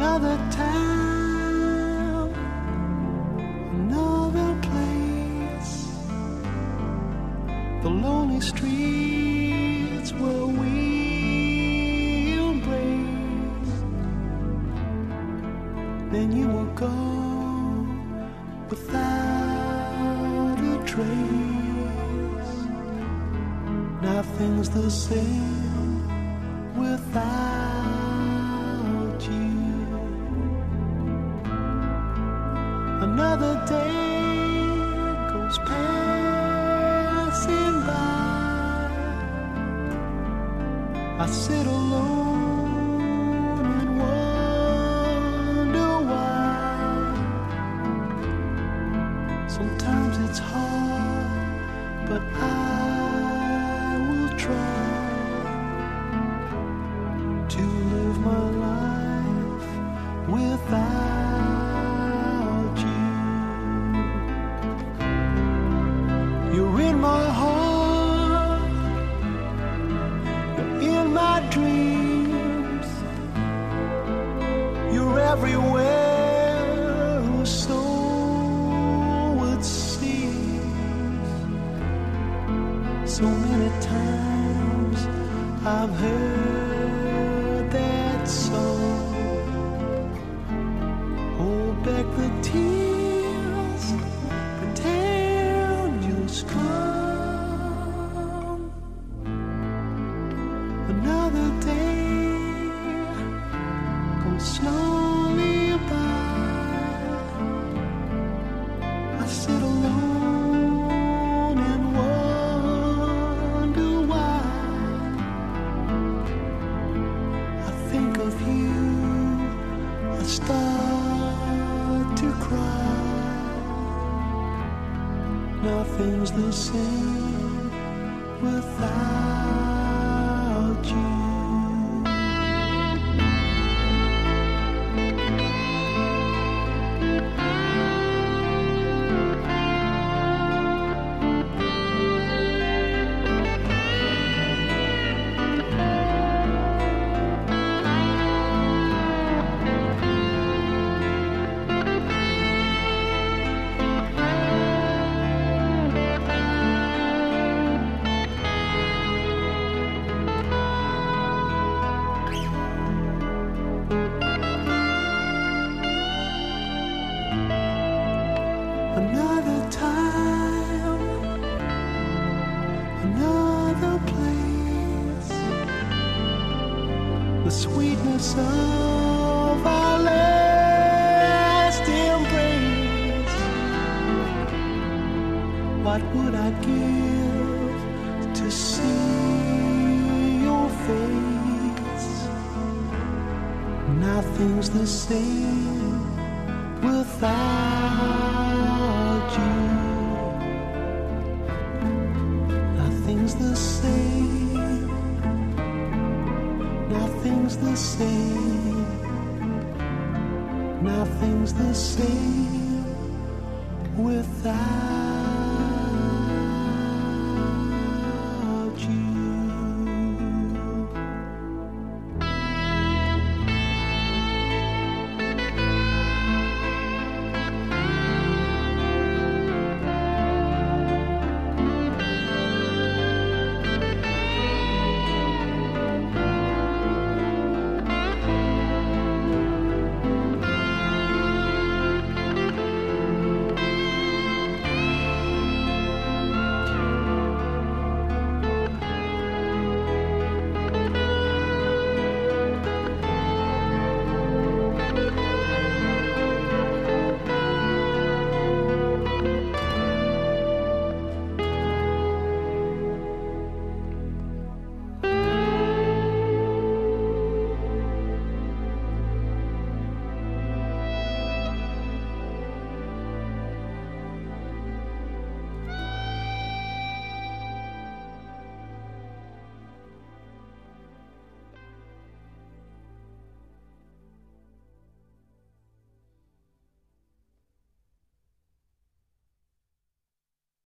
Another town, another place, the lonely streets where we embrace. Then you will go without a trace. Nothing's the same without you. Another day goes passing by. I sit alone and wonder why. Sometimes it's hard, but I will try to live my life without you. You're in my heart, you're in my dreams, you're everywhere, so it seems. So many times I've heard that song. Hold back the tears, pretend you're strong. Another day goes slowly by. I sit alone and wonder why. I think of you, I start to cry. Nothing's the same without you. Another time, another place, the sweetness of our last embrace. What would I give to see your face? Nothing's the same without you. Nothing's the same. Nothing's the same. Nothing's the same without